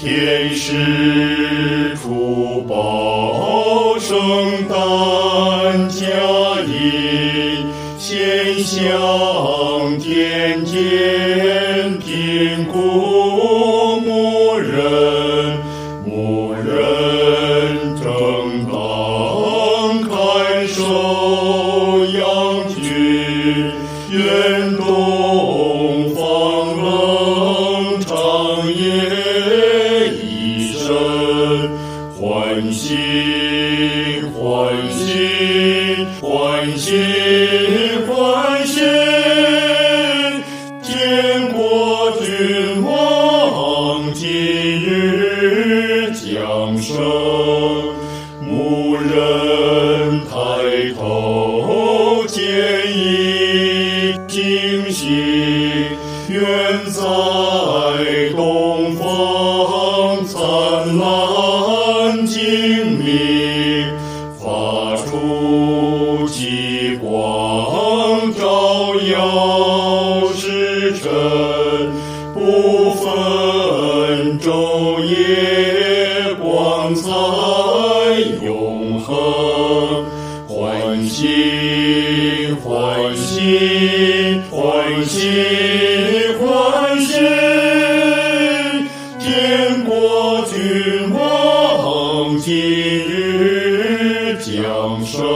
天使出报，圣诞佳音，献香天间，贫苦牧人正当看守羊群，愿东方冷长夜一声欢欣欢欣欢欣欢欣，天国君王今日降生，牧人抬头见一惊喜，远在东方灿烂精明，发出极光照耀时辰，不分昼夜光彩永恒，欢欣欢欣欢欣欢欣，天国君王今日降生。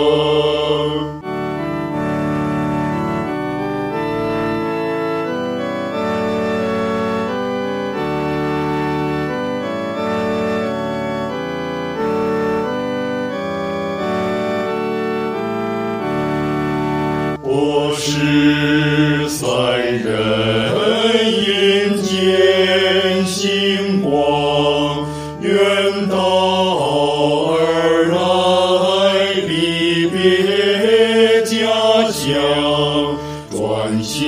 我是三人阴间星光，远道而来，离别家乡，专心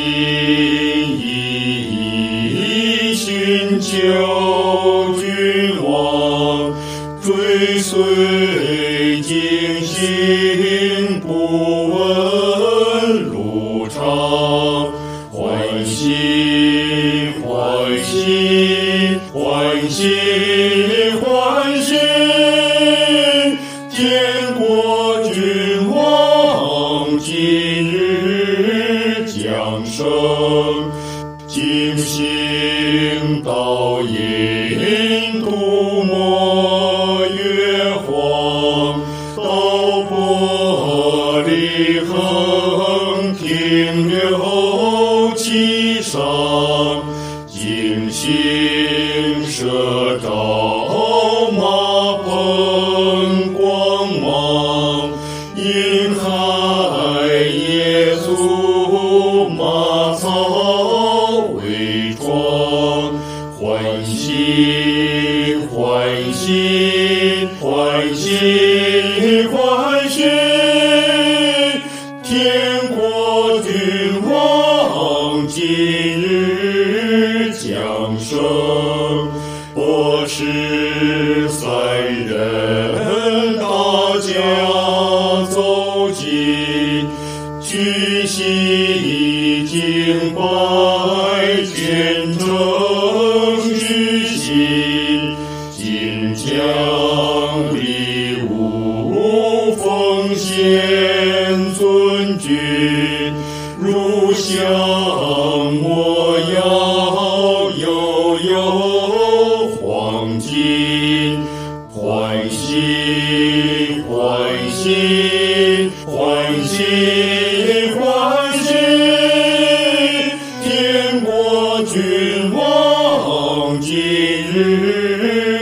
一意寻求君王，追随惊心不问路长，欢欣欢欣欢欣欢欣，天国君王今日降生，金星倒映涂抹月黄，道玻璃横停留其上，金星射照马棚光芒，婴孩耶稣马槽为床，欢欣欢欣欢欣欢欣，天国君王今日降生。我是三人大家走近，屈膝敬拜，虔诚之心，今将礼物奉献尊君，如香我要有黄金，欢欣欢欣欢欣欢欣，天国君王今日